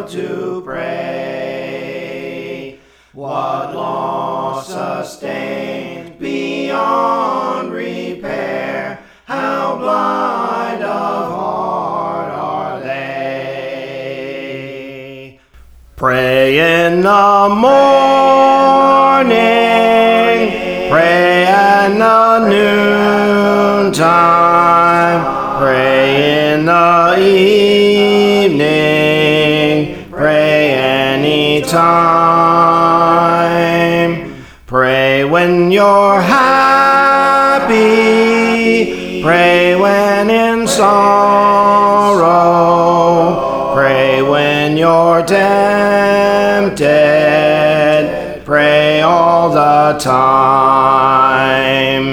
how to pray. What loss sustained beyond repair, how blind of heart are they. Pray in the morning, pray at the noontime, pray in the evening, pray anytime. Pray when you're happy, pray when in sorrow, pray when you're tempted, pray all the time.